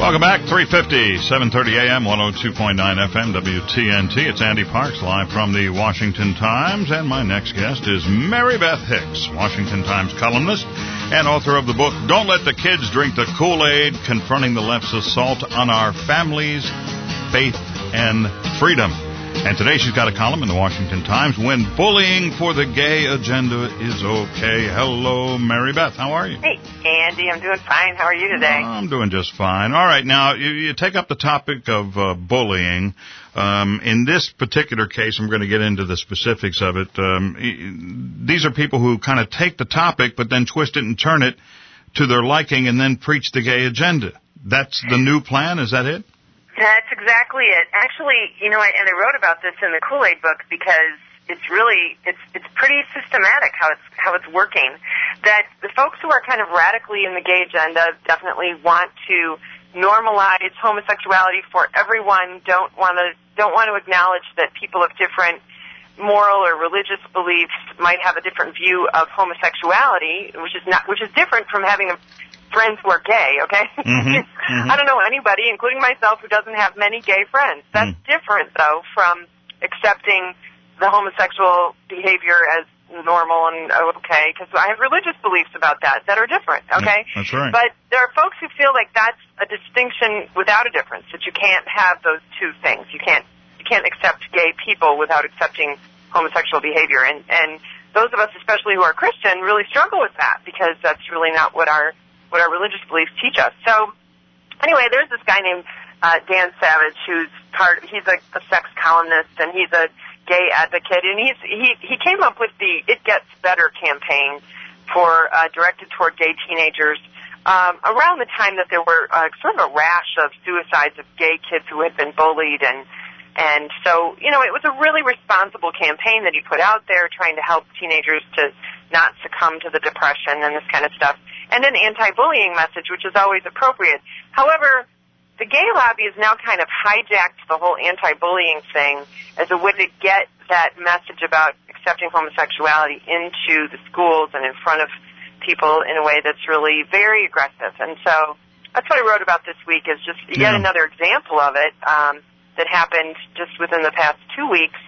Welcome back, 350, 730 AM, 102.9 FM, WTNT. It's Andy Parks, live from the Washington Times, and my next guest is Mary Beth Hicks, Washington Times columnist and author of the book, Don't Let the Kids Drink the Kool-Aid, Confronting the Left's Assault on Our Families, Faith, and Freedom. And today she's got a column in the Washington Times, When Bullying for the Gay Agenda is Okay. Hello, Mary Beth. How are you? Hey, Andy. I'm doing fine. How are you today? I'm doing just fine. All right. Now, you take up the topic of bullying. In this particular case, I'm going to get into the specifics of it. These are people who kind of take the topic but then twist it and turn it to their liking and then preach the gay agenda. That's the new plan? Is that it? That's exactly it. Actually, and I wrote about this in the Kool-Aid book because it's pretty systematic how it's working. That the folks who are kind of radically in the gay agenda definitely want to normalize homosexuality for everyone. Don't want to acknowledge that people of different moral or religious beliefs might have a different view of homosexuality, which is different from having friends who are gay, okay? Mm-hmm. I don't know anybody, including myself, who doesn't have many gay friends. That's different, though, from accepting the homosexual behavior as normal and okay, because I have religious beliefs about that are different, okay? That's right. But there are folks who feel like that's a distinction without a difference, that you can't have those two things. You can't accept gay people without accepting homosexual behavior. And those of us, especially who are Christian, really struggle with that because that's really not what our religious beliefs teach us. So, anyway, there's this guy named Dan Savage he's a sex columnist and he's a gay advocate, and he came up with the It Gets Better campaign directed toward gay teenagers around the time that there were sort of a rash of suicides of gay kids who had been bullied, and so, it was a really responsible campaign that he put out there trying to help teenagers to not succumb to the depression and this kind of stuff, and an anti-bullying message, which is always appropriate. However, the gay lobby has now kind of hijacked the whole anti-bullying thing as a way to get that message about accepting homosexuality into the schools and in front of people in a way that's really very aggressive. And so that's what I wrote about this week, is just yet another example of it that happened just within the past 2 weeks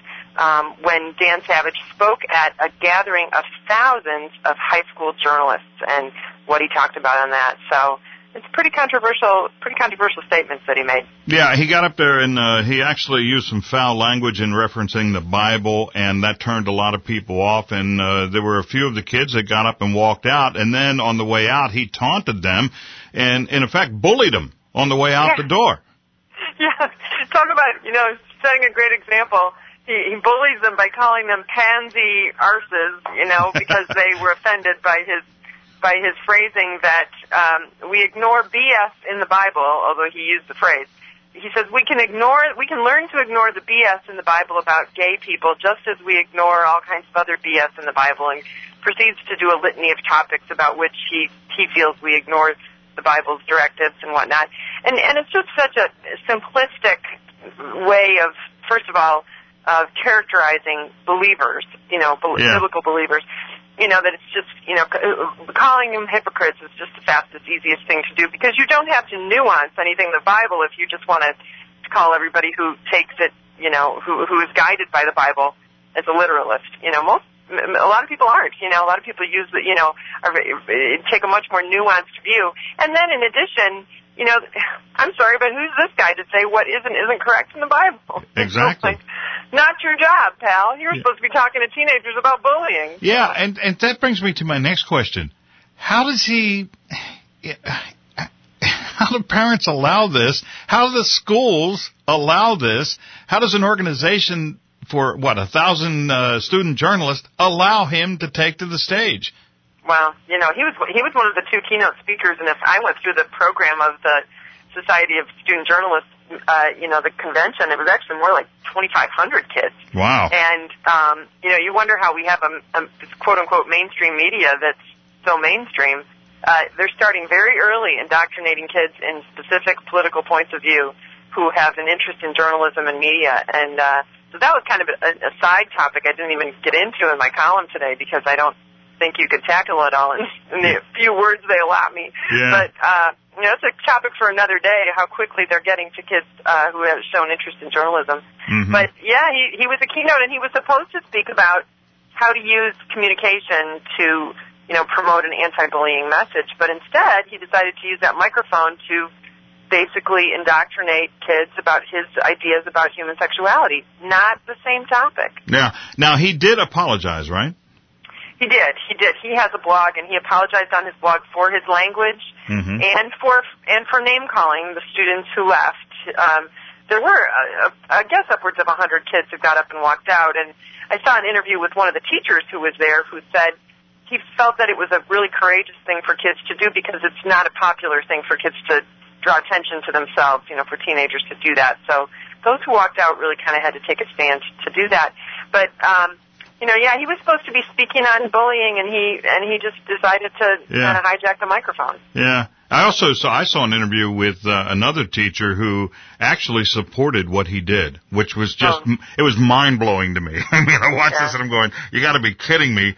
when Dan Savage spoke at a gathering of thousands of high school journalists and what he talked about on that. So it's pretty controversial statements that he made. Yeah, he got up there and he actually used some foul language in referencing the Bible, and that turned a lot of people off. And there were a few of the kids that got up and walked out, and then on the way out, he taunted them and, in effect, bullied them on the way out the door. Yeah, talk about, setting a great example. He bullies them by calling them pansy arses, because they were offended by his phrasing that we ignore BS in the Bible, although he used the phrase. He says we can learn to ignore the BS in the Bible about gay people just as we ignore all kinds of other BS in the Bible, and proceeds to do a litany of topics about which he feels we ignore the Bible's directives and whatnot. And it's just such a simplistic way of, first of all, characterizing believers, biblical believers. That it's just, calling them hypocrites is just the fastest, easiest thing to do, because you don't have to nuance anything in the Bible if you just want to call everybody who takes it, who is guided by the Bible as a literalist. A lot of people aren't. A lot of people use the, take a much more nuanced view. And then in addition, I'm sorry, but who's this guy to say what isn't correct in the Bible? Exactly. Not your job, pal. You're supposed to be talking to teenagers about bullying. Yeah, and that brings me to my next question. How do parents allow this? How do the schools allow this? How does an organization for, 1,000 student journalists allow him to take to the stage? Well, he was one of the two keynote speakers, and if I went through the program of the Society of Student Journalists, the convention, it was actually more like 2,500 kids. Wow. And, you wonder how we have this quote-unquote mainstream media that's so mainstream. They're starting very early indoctrinating kids in specific political points of view who have an interest in journalism and media. And so that was kind of a side topic I didn't even get into in my column today because I don't think you could tackle it all in the few words they allot me. Yeah. But it's a topic for another day, how quickly they're getting to kids who have shown interest in journalism. Mm-hmm. But, yeah, he was a keynote, and he was supposed to speak about how to use communication to, promote an anti-bullying message. But instead, he decided to use that microphone to basically indoctrinate kids about his ideas about human sexuality. Not the same topic. Yeah. Now, he did apologize, right? He did. He has a blog, and he apologized on his blog for his language and for name-calling the students who left. There were, I guess, upwards of 100 kids who got up and walked out, and I saw an interview with one of the teachers who was there who said he felt that it was a really courageous thing for kids to do because it's not a popular thing for kids to draw attention to themselves, for teenagers to do that. So those who walked out really kind of had to take a stand to do that. But, he was supposed to be speaking on bullying, and he just decided to kind of hijack the microphone. Yeah. I saw an interview with another teacher who actually supported what he did, which was just, it was mind-blowing to me. I mean, I watched this and I'm going, you gotta be kidding me.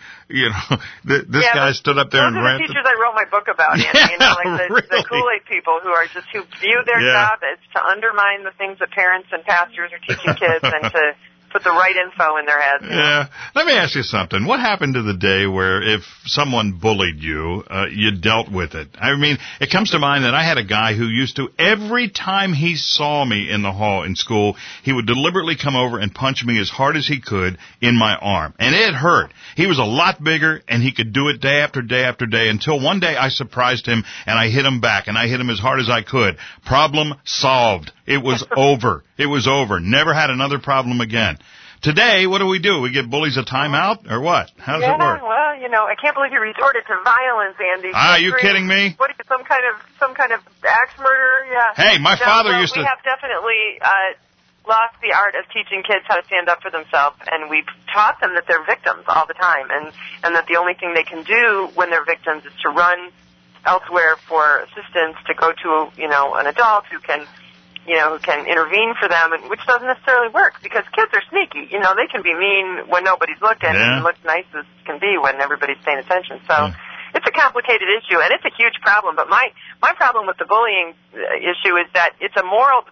This guy stood up there and ranted. Those are the teachers I wrote my book about, Andy, really? The Kool-Aid people who view their job as to undermine the things that parents and pastors are teaching kids and to put the right info in their heads. Yeah. Let me ask you something. What happened to the day where if someone bullied you, you dealt with it? I mean, it comes to mind that I had a guy who used to, every time he saw me in the hall in school, he would deliberately come over and punch me as hard as he could in my arm. And it hurt. He was a lot bigger, and he could do it day after day after day until one day I surprised him, and I hit him back, and I hit him as hard as I could. Problem solved. It was over. It was over. Never had another problem again. Today, what do? We give bullies a timeout, or what? How does it work? Well, I can't believe you resorted to violence, Andy. Are you kidding me? What, some kind of axe murder? Yeah. Hey, my father used to... We have definitely lost the art of teaching kids how to stand up for themselves, and we've taught them that they're victims all the time, and that the only thing they can do when they're victims is to run elsewhere for assistance, to go to, an adult who can intervene for them, which doesn't necessarily work because kids are sneaky. They can be mean when nobody's looking and look nice as can be when everybody's paying attention. So it's a complicated issue, and it's a huge problem. But my problem with the bullying issue is that it's a moral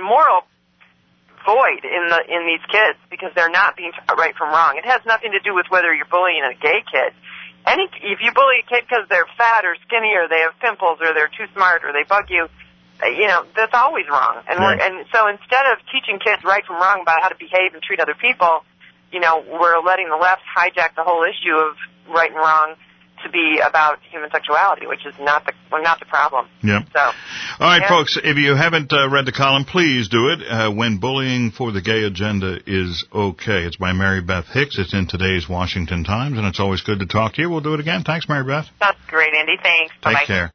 void in these kids because they're not being taught right from wrong. It has nothing to do with whether you're bullying a gay kid. If you bully a kid because they're fat or skinny or they have pimples or they're too smart or they bug you, that's always wrong. And so instead of teaching kids right from wrong about how to behave and treat other people, we're letting the left hijack the whole issue of right and wrong to be about human sexuality, which is not the problem. Yep. So, all right, folks, if you haven't read the column, please do it. When Bullying for the Gay Agenda is Okay. It's by Mary Beth Hicks. It's in today's Washington Times, and it's always good to talk to you. We'll do it again. Thanks, Mary Beth. That's great, Andy. Thanks. Bye-bye. Take care.